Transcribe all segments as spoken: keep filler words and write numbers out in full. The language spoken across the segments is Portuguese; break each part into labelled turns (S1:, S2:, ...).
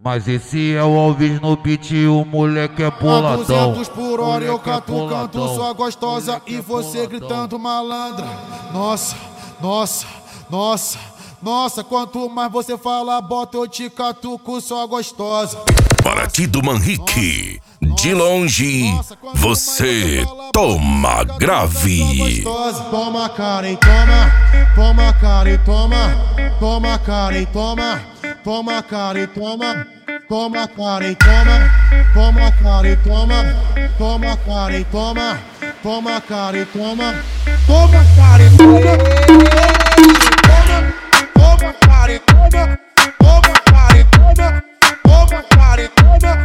S1: Mas esse é o Alves no beat, o moleque é boladão.
S2: A duzentos por hora eu catucando sua gostosa e você gritando malandra. Nossa, nossa, nossa, nossa, quanto mais você fala, bota eu te catuco sua gostosa.
S3: Baraty Manrique, de longe, você toma grave.
S2: Toma cara e toma, toma cara e toma, toma cara e toma, toma cara e toma, toma cara e toma, toma cara e toma, toma cara e toma, toma cara e toma, toma cara e toma, toma cara e toma, toma cara e toma, toma cara e toma,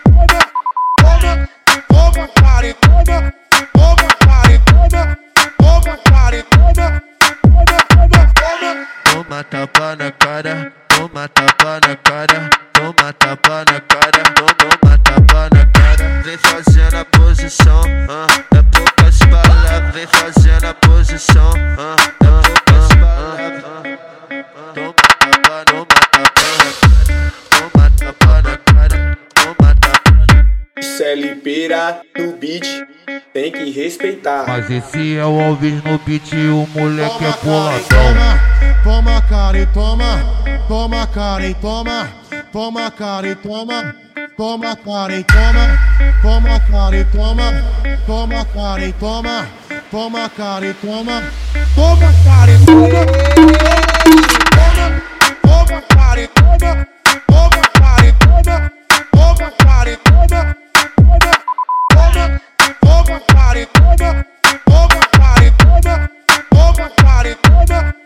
S2: toma cara e toma, toma cara e toma, toma cara e toma,
S4: toma tapa na cara, toma tapa na cara, toma tapa na cara, toma tapa na cara. Vem fazendo a posição, ah, é poucas palavras. Vem fazendo a posição, ah, é poucas palavras. Toma tapa, toma tapa na cara, toma tapa na cara.
S5: C L Pera no beat, tem que respeitar.
S1: Mas esse é o Alves no beat, o moleque é boladão.
S2: Toma cara e toma, toma cara e toma, toma cara e toma, toma cara e toma, toma cara e toma, toma cara e toma, toma cara e toma, toma cara e toma, toma cara e toma, toma cara e toma, toma cara e toma, toma cara e toma, toma cara e toma, toma cara e toma.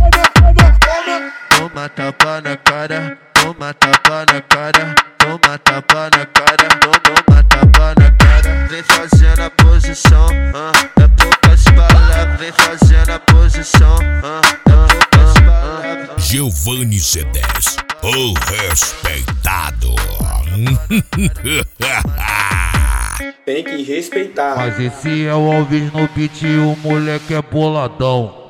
S4: Toma tapa na cara, toma tapa na cara, toma tapa na cara, toma tapa na cara. Vem fazendo a posição, ah, é poucas palavras. Vem fazendo a posição, ah, é poucas palavras.
S3: Giovanni C dez, o respeitado.
S5: Tem que respeitar.
S1: Mas esse é o Alves no beat, o moleque é boladão.